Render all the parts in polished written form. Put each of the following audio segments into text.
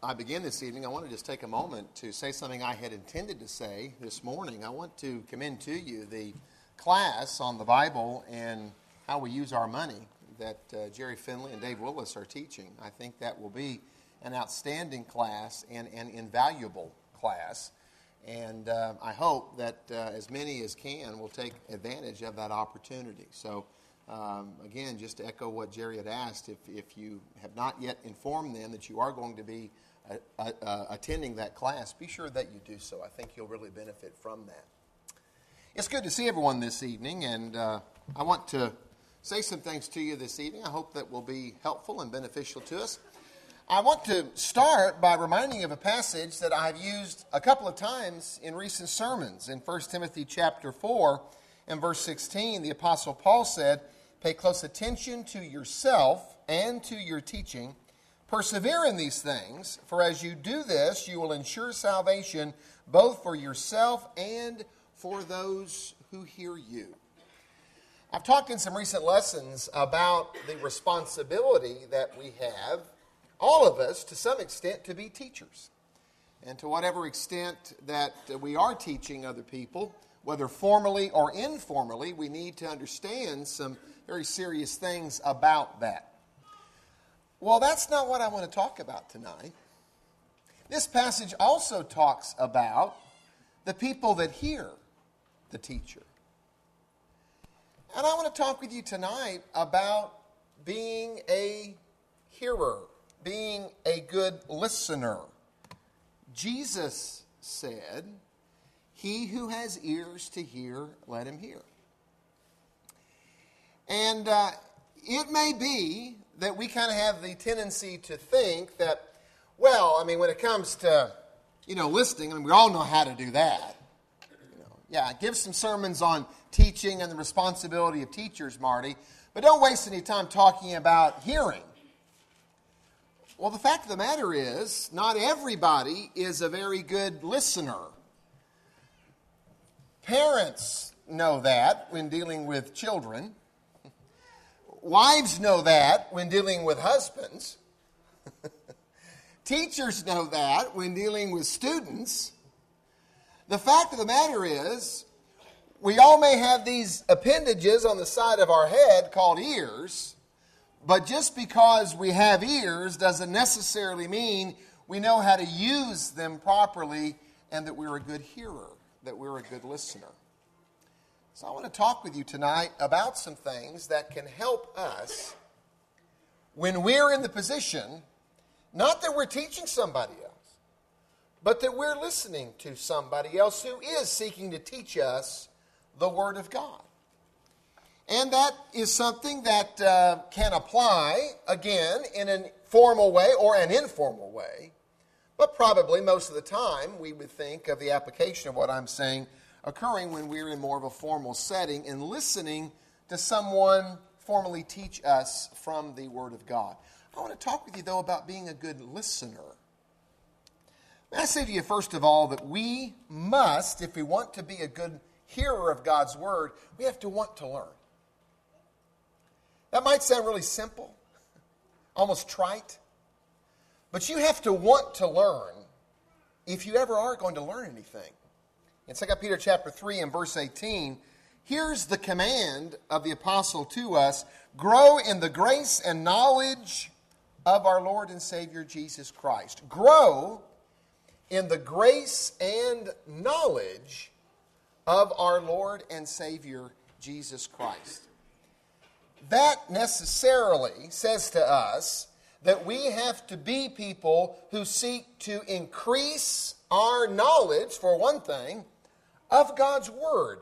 I begin this evening, I want to just take a moment to say something I had intended to say this morning. I want to commend to you the class on the Bible and how we use our money that Jerry Finley and Dave Willis are teaching. I think that will be an outstanding class and an invaluable class. And I hope that as many as can will take advantage of that opportunity. So, again, just to echo what Jerry had asked, if you have not yet informed them that you are going to be attending that class, be sure that you do so. I think you'll really benefit from that. It's good to see everyone this evening, and I want to say some things to you this evening. I hope that will be helpful and beneficial to us. I want to start by reminding you of a passage that I've used a couple of times in recent sermons. In 1 Timothy chapter 4 and verse 16, the Apostle Paul said, "Pay close attention to yourself and to your teaching. Persevere in these things, for as you do this, you will ensure salvation both for yourself and for those who hear you." I've talked in some recent lessons about the responsibility that we have, all of us, to some extent, to be teachers. And to whatever extent that we are teaching other people, whether formally or informally, we need to understand some very serious things about that. Well, that's not what I want to talk about tonight. This passage also talks about the people that hear the teacher. And I want to talk with you tonight about being a hearer, being a good listener. Jesus said, "He who has ears to hear, let him hear." And it may be that we kind of have the tendency to think that, well, I mean, when it comes to, listening, I mean, we all know how to do that. Give some sermons on teaching and the responsibility of teachers, Marty, but don't waste any time talking about hearing. Well, the fact of the matter is, not everybody is a very good listener. Parents know that when dealing with children. Wives know that when dealing with husbands. Teachers know that when dealing with students. The fact of the matter is, we all may have these appendages on the side of our head called ears, but just because we have ears doesn't necessarily mean we know how to use them properly and that we're a good hearer, that we're a good listener. So I want to talk with you tonight about some things that can help us when we're in the position, not that we're teaching somebody else, but that we're listening to somebody else who is seeking to teach us the Word of God. And that is something that can apply, again, in a formal way or an informal way. But probably most of the time we would think of the application of what I'm saying occurring when we're in more of a formal setting and listening to someone formally teach us from the Word of God. I want to talk with you, though, about being a good listener. I say to you, first of all, that we must, if we want to be a good hearer of God's Word, we have to want to learn. That might sound really simple, almost trite, but you have to want to learn if you ever are going to learn anything. In 2 Peter chapter 3 and verse 18, here's the command of the apostle to us: grow in the grace and knowledge of our Lord and Savior Jesus Christ. Grow in the grace and knowledge of our Lord and Savior Jesus Christ. That necessarily says to us that we have to be people who seek to increase our knowledge, for one thing, of God's Word.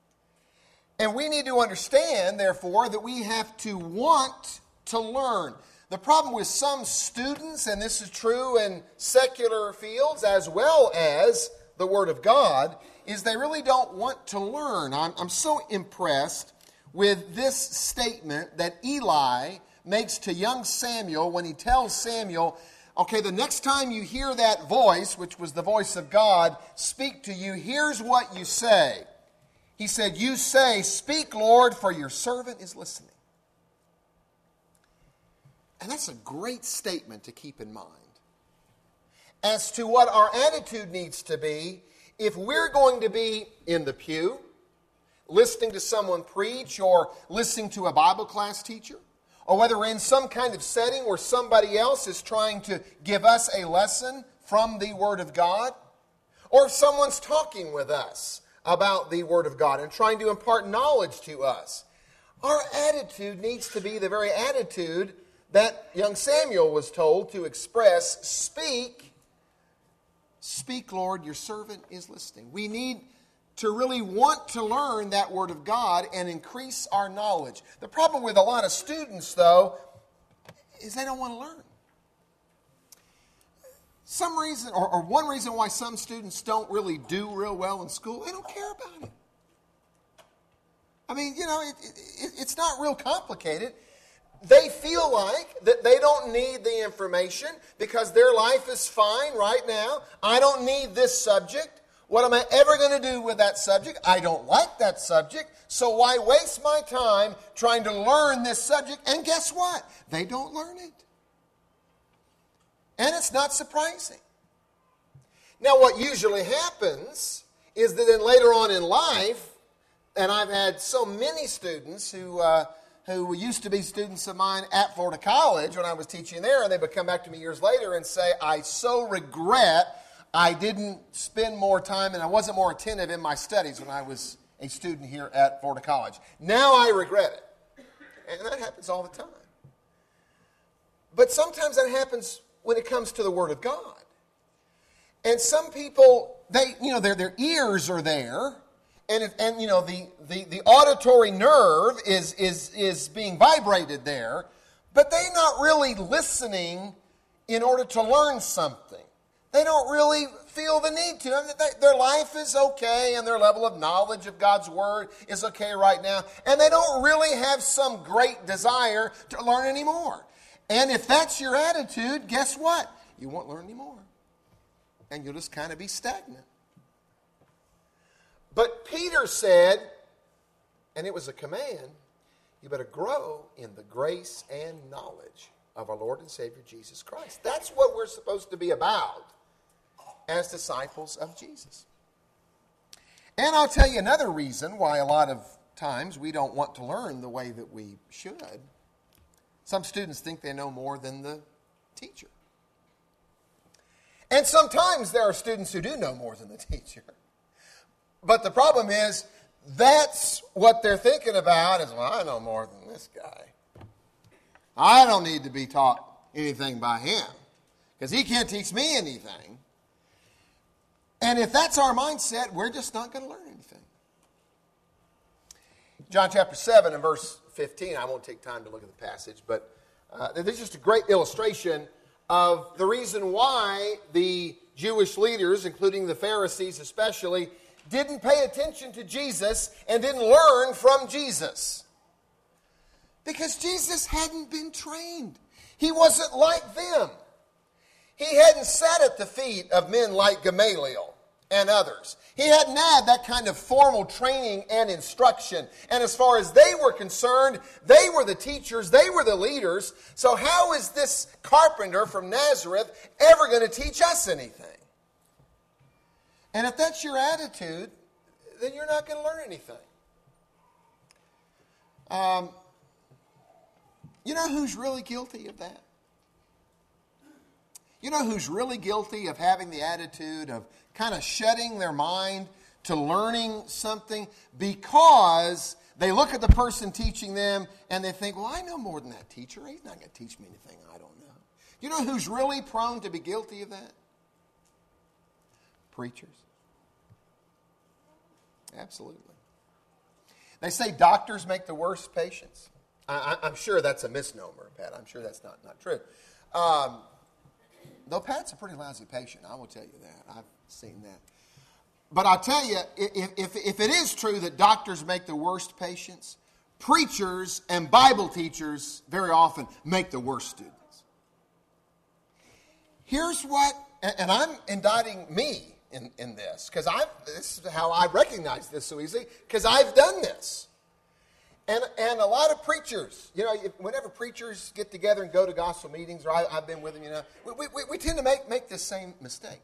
And we need to understand, therefore, that we have to want to learn. The problem with some students, and this is true in secular fields as well as the Word of God, is they really don't want to learn. I'm so impressed with this statement that Eli makes to young Samuel when he tells Samuel, okay, the next time you hear that voice, which was the voice of God, speak to you, here's what you say. He said, you say, "Speak, Lord, for your servant is listening." And that's a great statement to keep in mind. as to what our attitude needs to be if we're going to be in the pew, listening to someone preach or listening to a Bible class teacher, or whether we're in some kind of setting where somebody else is trying to give us a lesson from the Word of God, or if someone's talking with us about the Word of God and trying to impart knowledge to us. Our attitude needs to be the very attitude that young Samuel was told to express. Speak, Lord, your servant is listening. We need to really want to learn that Word of God and increase our knowledge. The problem with a lot of students, though, is they don't want to learn. Some reason, or one reason why some students don't really do real well in school, they don't care about it. I mean, it's not real complicated. They feel like that they don't need the information because their life is fine right now. I don't need this subject. What am I ever going to do with that subject? I don't like that subject, so why waste my time trying to learn this subject? And guess what? They don't learn it. And it's not surprising. Now, what usually happens is that then later on in life, and I've had so many students who used to be students of mine at Florida College when I was teaching there, and they would come back to me years later and say, I so regret I didn't spend more time and I wasn't more attentive in my studies when I was a student here at Florida College. Now I regret it. And that happens all the time. But sometimes that happens when it comes to the Word of God. And some people, their ears are there, and the auditory nerve is being vibrated there, but they're not really listening in order to learn something. They don't really feel the need to. I mean, their life is okay, and their level of knowledge of God's Word is okay right now, and they don't really have some great desire to learn anymore. And if that's your attitude, guess what? You won't learn anymore. And you'll just kind of be stagnant. But Peter said, and it was a command, you better grow in the grace and knowledge of our Lord and Savior Jesus Christ. That's what we're supposed to be about as disciples of Jesus. And I'll tell you another reason why a lot of times we don't want to learn the way that we should. Some students think they know more than the teacher. And sometimes there are students who do know more than the teacher. But the problem is, that's what they're thinking about is, well, I know more than this guy. I don't need to be taught anything by him because he can't teach me anything. And if that's our mindset, we're just not going to learn anything. John chapter 7 and verse 15, I won't take time to look at the passage, but there's just a great illustration of the reason why the Jewish leaders, including the Pharisees especially, didn't pay attention to Jesus and didn't learn from Jesus. Because Jesus hadn't been trained. He wasn't like them. He hadn't sat at the feet of men like Gamaliel and others. He hadn't had that kind of formal training and instruction. And as far as they were concerned, they were the teachers, they were the leaders. So how is this carpenter from Nazareth ever going to teach us anything? And if that's your attitude, then you're not going to learn anything. You know who's really guilty of that? You know who's really guilty of having the attitude of kind of shutting their mind to learning something because they look at the person teaching them and they think, well, I know more than that teacher. He's not going to teach me anything I don't know. You know who's really prone to be guilty of that? Preachers. Absolutely. They say doctors make the worst patients. I'm sure that's a misnomer, Pat. I'm sure that's not true. Though Pat's a pretty lousy patient, I will tell you that. I've seen that. But I'll tell you, if it is true that doctors make the worst patients, preachers and Bible teachers very often make the worst students. Here's what, and I'm indicting me in this, because this is how I recognize this so easily, because I've done this. And a lot of preachers, whenever preachers get together and go to gospel meetings, or I've been with them, we tend to make this same mistake.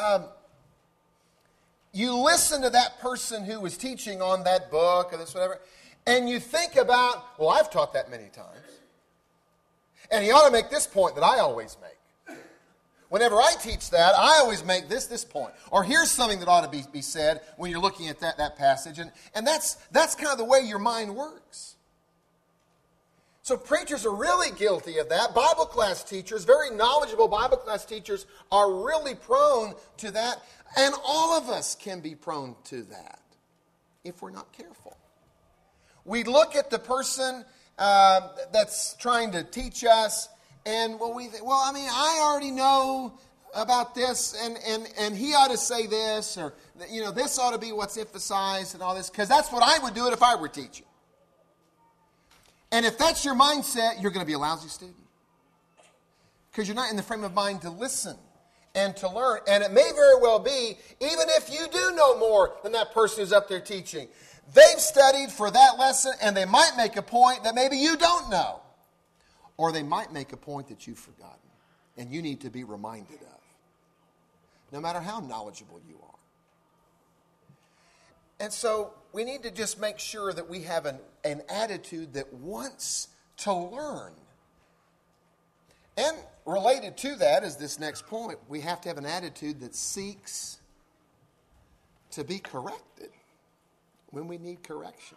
You listen to that person who was teaching on that book or this whatever, and you think about, well, I've taught that many times. And he ought to make this point that I always make. Whenever I teach that, I always make this point. Or here's something that ought to be said when you're looking at that passage. And that's kind of the way your mind works. So preachers are really guilty of that. Bible class teachers, very knowledgeable Bible class teachers, are really prone to that. And all of us can be prone to that if we're not careful. We look at the person that's trying to teach us, and we think, I already know about this, and he ought to say this, or this ought to be what's emphasized and all this, because that's what I would do it if I were teaching. And if that's your mindset, you're going to be a lousy student, because you're not in the frame of mind to listen and to learn. And it may very well be, even if you do know more than that person who's up there teaching, they've studied for that lesson, and they might make a point that maybe you don't know. Or they might make a point that you've forgotten, and you need to be reminded of, no matter how knowledgeable you are. And so we need to just make sure that we have an attitude that wants to learn. And related to that is this next point. We have to have an attitude that seeks to be corrected when we need correction.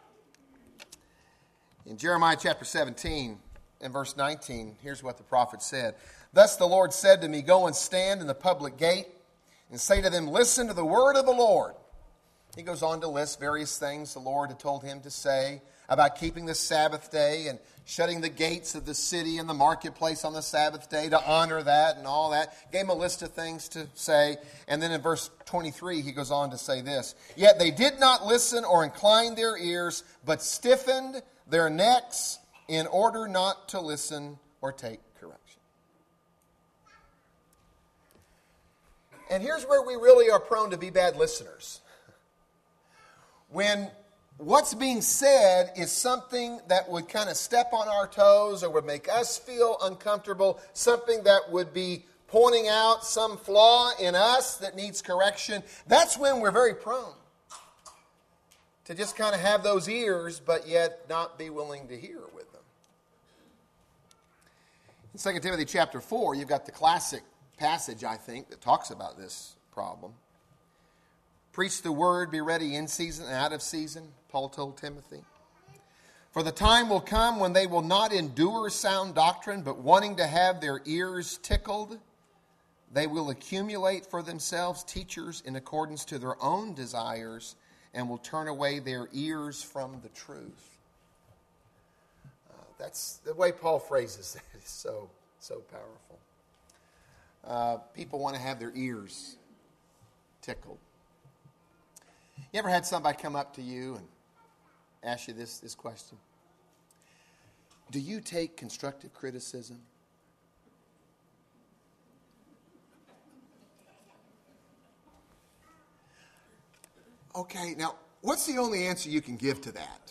In Jeremiah chapter 17 and verse 19, here's what the prophet said. Thus the Lord said to me, go and stand in the public gate and say to them, listen to the word of the Lord. He goes on to list various things the Lord had told him to say about keeping the Sabbath day and shutting the gates of the city and the marketplace on the Sabbath day to honor that and all that. Gave him a list of things to say. And then in verse 23, he goes on to say this. Yet they did not listen or incline their ears, but stiffened their necks in order not to listen or take correction. And here's where we really are prone to be bad listeners. When what's being said is something that would kind of step on our toes or would make us feel uncomfortable, something that would be pointing out some flaw in us that needs correction, that's when we're very prone to just kind of have those ears, but yet not be willing to hear with them. In 2 Timothy chapter 4, you've got the classic passage, I think, that talks about this problem. Preach the word, be ready in season and out of season, Paul told Timothy. For the time will come when they will not endure sound doctrine, but wanting to have their ears tickled, they will accumulate for themselves teachers in accordance to their own desires and will turn away their ears from the truth. That's the way Paul phrases that is so powerful. People want to have their ears tickled. You ever had somebody come up to you and ask you this question? Do you take constructive criticism? Okay, now, what's the only answer you can give to that?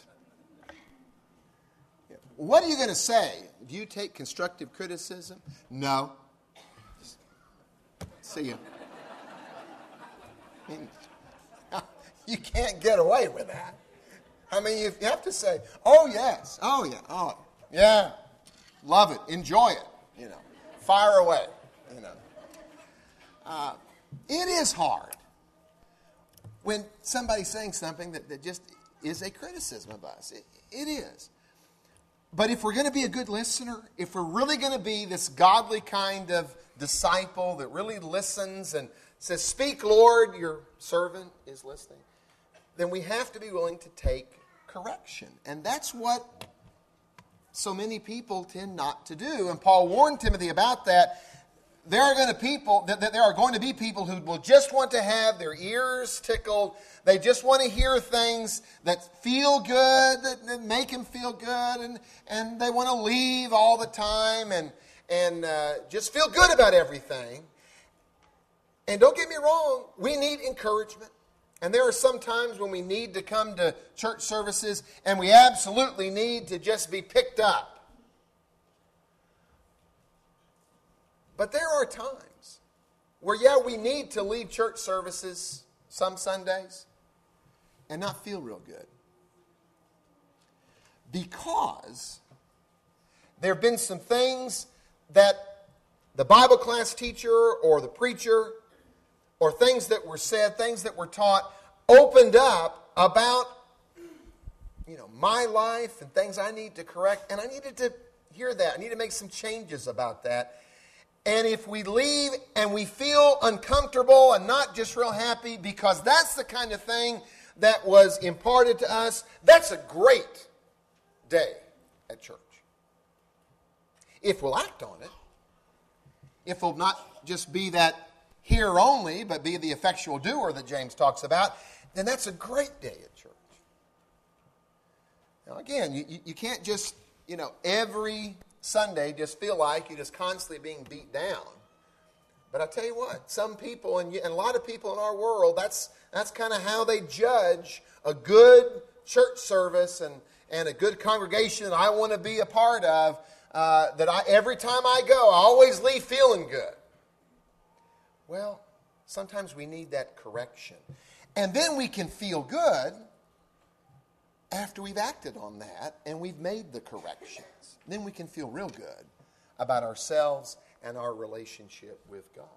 What are you going to say? Do you take constructive criticism? No. See you. You can't get away with that. I mean, you have to say, oh, yes. Oh, yeah. Oh, yeah. Love it. Enjoy it. Fire away. It is hard when somebody's saying something that just is a criticism of us. It is. But if we're going to be a good listener, if we're really going to be this godly kind of disciple that really listens and says, speak, Lord, your servant is listening, then we have to be willing to take correction. And that's what so many people tend not to do. And Paul warned Timothy about that. There are going to be people who will just want to have their ears tickled. They just want to hear things that feel good, that make them feel good, and they want to leave all the time and just feel good about everything. And don't get me wrong, we need encouragement. And there are some times when we need to come to church services and we absolutely need to just be picked up. But there are times where, we need to leave church services some Sundays and not feel real good. Because there have been some things that the Bible class teacher or the preacher or things that were said, things that were taught, opened up about, my life and things I need to correct. And I needed to hear that. I need to make some changes about that. And if we leave and we feel uncomfortable and not just real happy because that's the kind of thing that was imparted to us, that's a great day at church. If we'll act on it, if we'll not just be that hearer only, but be the effectual doer that James talks about, then that's a great day at church. Now again, you can't just, every Sunday just feel like you're just constantly being beat down. But I tell you what, some people, and a lot of people in our world, that's kind of how they judge a good church service and a good congregation that I want to be a part of, every time I go, I always leave feeling good. Well, sometimes we need that correction. And then we can feel good after we've acted on that and we've made the corrections. Then we can feel real good about ourselves and our relationship with God.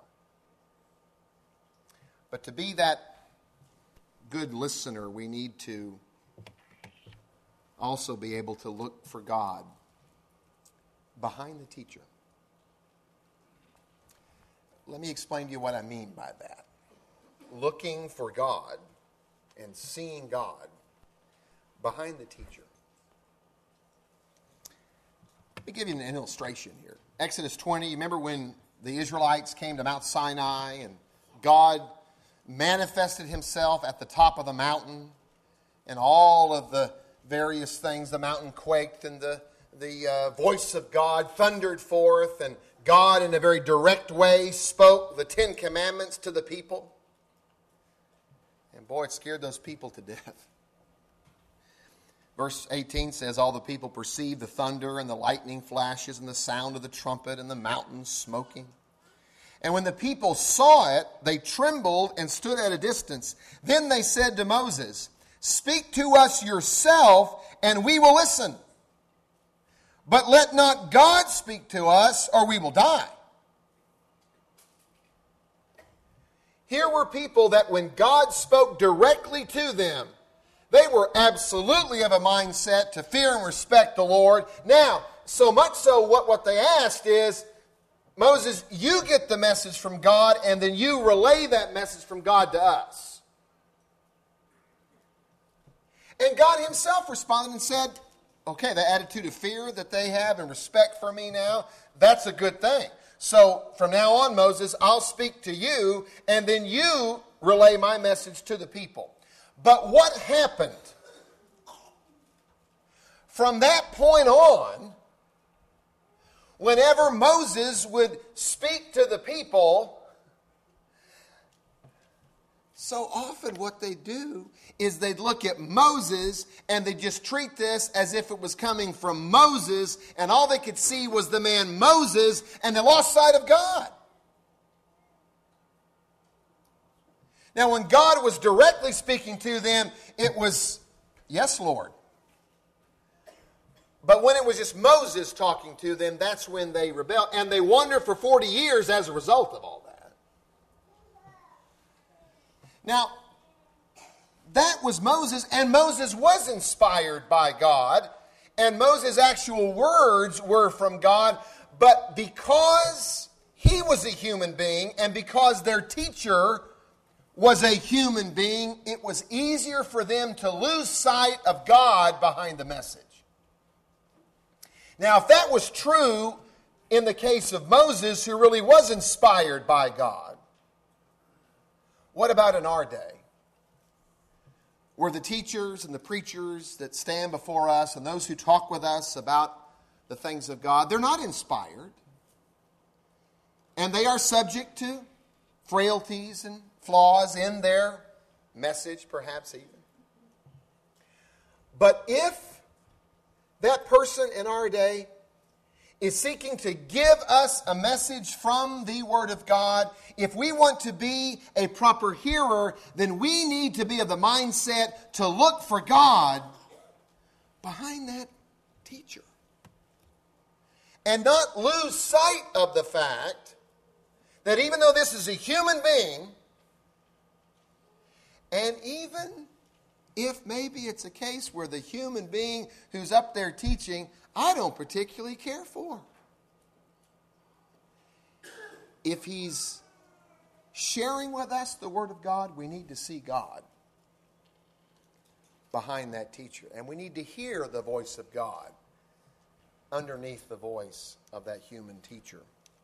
But to be that good listener, we need to also be able to look for God behind the teacher. Let me explain to you what I mean by that. Looking for God and seeing God behind the teacher. Let me give you an illustration here. Exodus 20, you remember when the Israelites came to Mount Sinai and God manifested himself at the top of the mountain and all of the various things. The mountain quaked and the voice of God thundered forth, and God in a very direct way spoke the 10 Commandments to the people. And boy, it scared those people to death. Verse 18 says, all the people perceived the thunder and the lightning flashes and the sound of the trumpet and the mountains smoking. And when the people saw it, they trembled and stood at a distance. Then they said to Moses, speak to us yourself, and we will listen. But let not God speak to us, or we will die. Here were people that when God spoke directly to them, they were absolutely of a mindset to fear and respect the Lord. Now, so much so what they asked is, Moses, you get the message from God, and then you relay that message from God to us. And God himself responded and said, okay, the attitude of fear that they have and respect for me now, that's a good thing. So from now on, Moses, I'll speak to you, and then you relay my message to the people. But what happened? From that point on, whenever Moses would speak to the people, so often what they do is they'd look at Moses and they'd just treat this as if it was coming from Moses, and all they could see was the man Moses, and they lost sight of God. Now, when God was directly speaking to them, it was, yes, Lord. But when it was just Moses talking to them, that's when they rebelled. And they wandered for 40 years as a result of all that. Now, that was Moses, and Moses was inspired by God, and Moses' actual words were from God, but because he was a human being, and because their teacher was a human being, it was easier for them to lose sight of God behind the message. Now, if that was true in the case of Moses, who really was inspired by God, what about in our day? Where the teachers and the preachers that stand before us and those who talk with us about the things of God, they're not inspired. And they are subject to frailties and flaws in their message, perhaps even. But if that person in our day is seeking to give us a message from the Word of God, if we want to be a proper hearer, then we need to be of the mindset to look for God behind that teacher. And not lose sight of the fact that even though this is a human being, and even if maybe it's a case where the human being who's up there teaching, I don't particularly care for. If he's sharing with us the Word of God, we need to see God behind that teacher. And we need to hear the voice of God underneath the voice of that human teacher.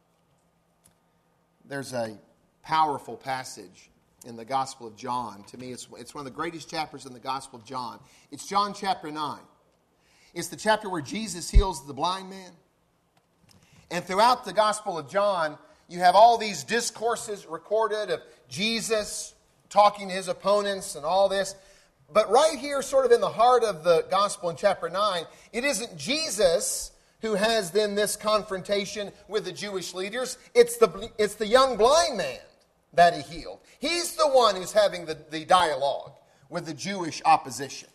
There's a powerful passage in the Gospel of John. To me, it's one of the greatest chapters in the Gospel of John. It's John chapter 9. It's the chapter where Jesus heals the blind man. And throughout the Gospel of John, you have all these discourses recorded of Jesus talking to his opponents and all this. But right here, sort of in the heart of the Gospel in chapter 9, it isn't Jesus who has then this confrontation with the Jewish leaders. It's the young blind man that he healed. He's the one who's having the dialogue with the Jewish opposition.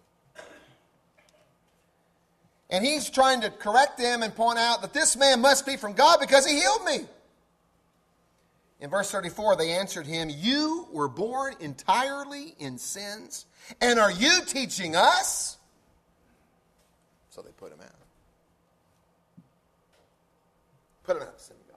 And he's trying to correct them and point out that this man must be from God because he healed me. In verse 34, they answered him, "You were born entirely in sins, and are you teaching us?" So they put him out. Put him out of the synagogue.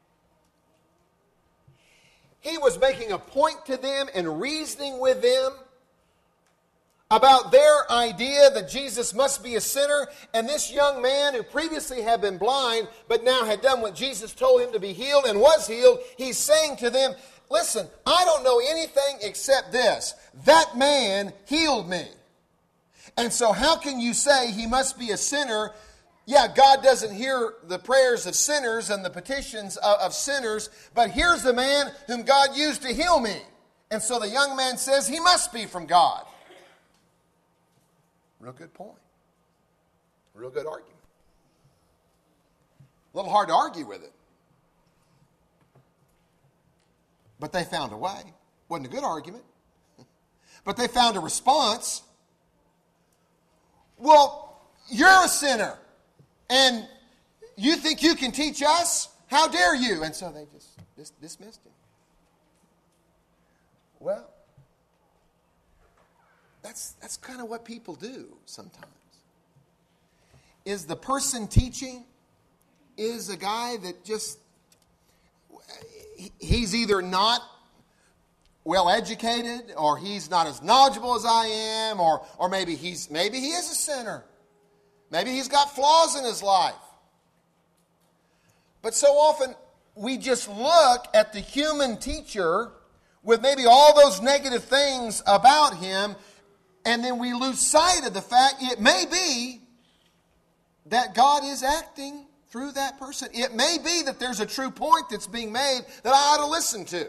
He was making a point to them and reasoning with them about their idea that Jesus must be a sinner, and this young man who previously had been blind but now had done what Jesus told him to be healed and was healed, he's saying to them, listen, I don't know anything except this. That man healed me. And so how can you say he must be a sinner? Yeah, God doesn't hear the prayers of sinners and the petitions of sinners, but here's the man whom God used to heal me. And so the young man says he must be from God. Real good point. Real good argument. A little hard to argue with it. But they found a way. Wasn't a good argument. But they found a response. Well, you're a sinner. And you think you can teach us? How dare you? And so they just dismissed him. Well, that's kind of what people do sometimes. Is the person teaching is a guy that just, he's either not well educated, or he's not as knowledgeable as I am, or maybe he is a sinner. Maybe he's got flaws in his life. But so often we just look at the human teacher with maybe all those negative things about him, and then we lose sight of the fact it may be that God is acting through that person. It may be that there's a true point that's being made that I ought to listen to.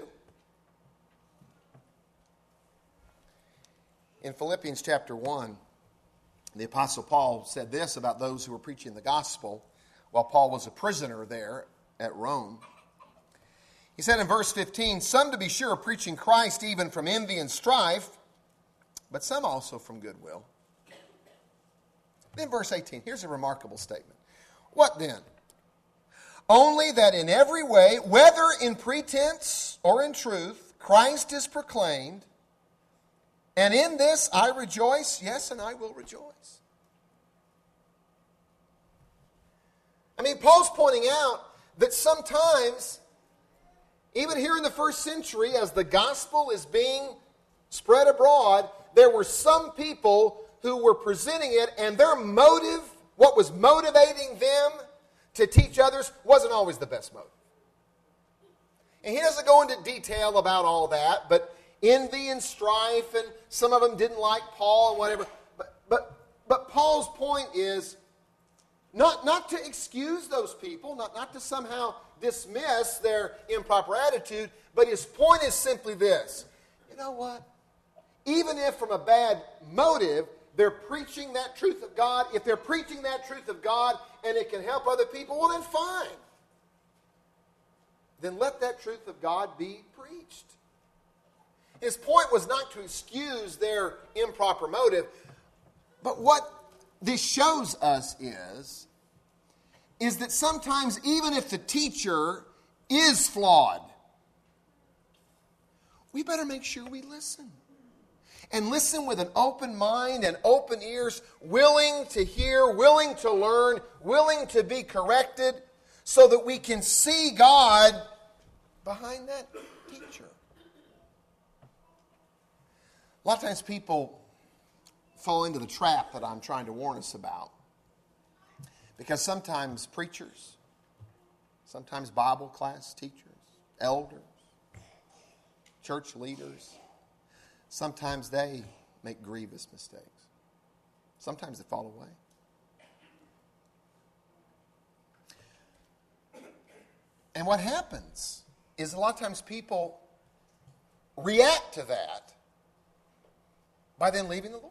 In Philippians chapter 1, the Apostle Paul said this about those who were preaching the gospel while Paul was a prisoner there at Rome. He said in verse 15, "Some to be sure are preaching Christ even from envy and strife, but some also from goodwill." Then verse 18, here's a remarkable statement. "What then? Only that in every way, whether in pretense or in truth, Christ is proclaimed, and in this I rejoice, yes, and I will rejoice." I mean, Paul's pointing out that sometimes, even here in the first century, as the gospel is being spread abroad, there were some people who were presenting it, and their motive, what was motivating them to teach others, wasn't always the best motive. And he doesn't go into detail about all that, but envy and strife, and some of them didn't like Paul and whatever. But Paul's point is not to excuse those people, not to somehow dismiss their improper attitude, but his point is simply this. You know what? even if from a bad motive, they're preaching that truth of God. If they're preaching that truth of God and it can help other people, well then fine. Then let that truth of God be preached. His point was not to excuse their improper motive, but what this shows us is that sometimes even if the teacher is flawed, we better make sure we listen. And listen with an open mind and open ears, willing to hear, willing to learn, willing to be corrected, so that we can see God behind that teacher. A lot of times people fall into the trap that I'm trying to warn us about. Because sometimes preachers, sometimes Bible class teachers, elders, church leaders, sometimes they make grievous mistakes. Sometimes they fall away. And what happens is a lot of times people react to that by then leaving the Lord.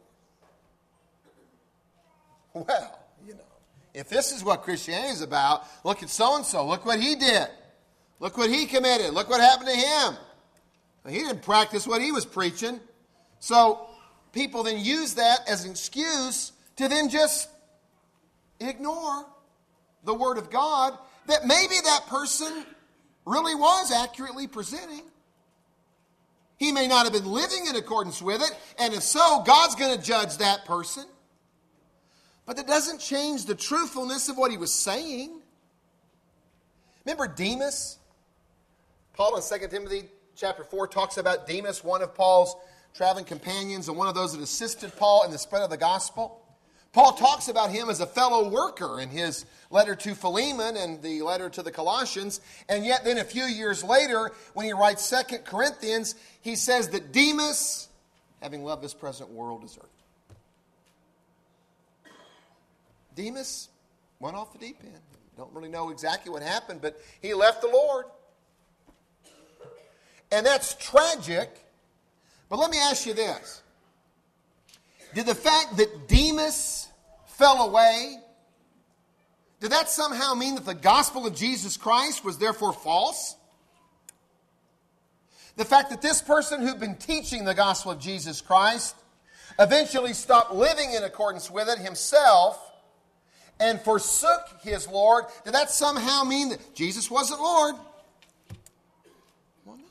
Well, if this is what Christianity is about, look at so-and-so. Look what he did. Look what he committed. Look what happened to him. He didn't practice what he was preaching. So people then use that as an excuse to then just ignore the Word of God that maybe that person really was accurately presenting. He may not have been living in accordance with it, and if so, God's going to judge that person. But that doesn't change the truthfulness of what he was saying. Remember Demas? Paul in 2 Timothy chapter 4 talks about Demas, one of Paul's traveling companions and one of those that assisted Paul in the spread of the gospel. Paul talks about him as a fellow worker in his letter to Philemon and the letter to the Colossians. And yet then a few years later, when he writes 2 Corinthians, he says that Demas, having loved this present world, deserted. Demas went off the deep end. Don't really know exactly what happened, but he left the Lord. And that's tragic. But let me ask you this. Did the fact that Demas fell away, did that somehow mean that the gospel of Jesus Christ was therefore false? The fact that this person who'd been teaching the gospel of Jesus Christ eventually stopped living in accordance with it himself and forsook his Lord, did that somehow mean that Jesus wasn't Lord? Well, no.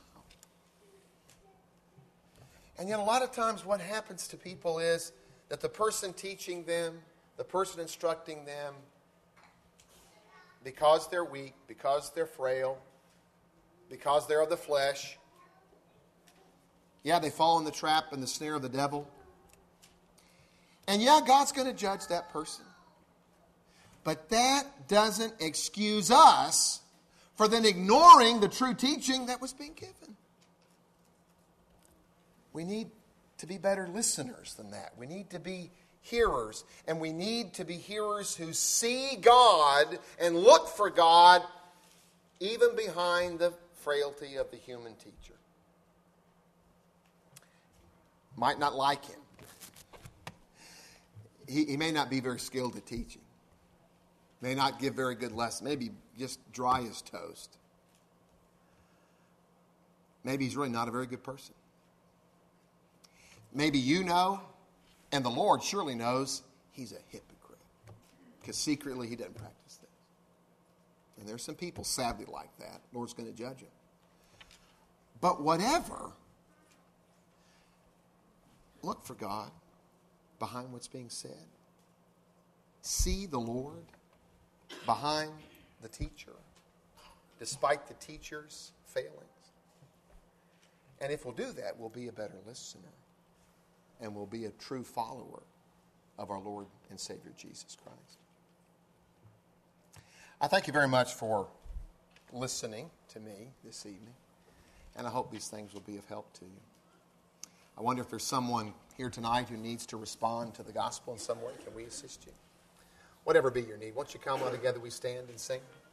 And yet a lot of times what happens to people is that the person teaching them, the person instructing them, because they're weak, because they're frail, because they're of the flesh, yeah, they fall in the trap and the snare of the devil. And yeah, God's going to judge that person. But that doesn't excuse us for then ignoring the true teaching that was being given. We need to be better listeners than that. We need to be hearers. And we need to be hearers who see God and look for God even behind the frailty of the human teacher. Might not like him. He may not be very skilled at teaching. May not give very good lessons. Maybe just dry as toast. Maybe he's really not a very good person. Maybe you know, and the Lord surely knows, he's a hypocrite. Because secretly he doesn't practice this. And there's some people sadly like that. The Lord's going to judge him. But whatever, look for God behind what's being said. See the Lord behind the teacher, despite the teacher's failings. And if we'll do that, we'll be a better listener. And we'll be a true follower of our Lord and Savior Jesus Christ. I thank you very much for listening to me this evening. And I hope these things will be of help to you. I wonder if there's someone here tonight who needs to respond to the gospel in some way. Can we assist you? Whatever be your need. Won't you come all together, we stand and sing?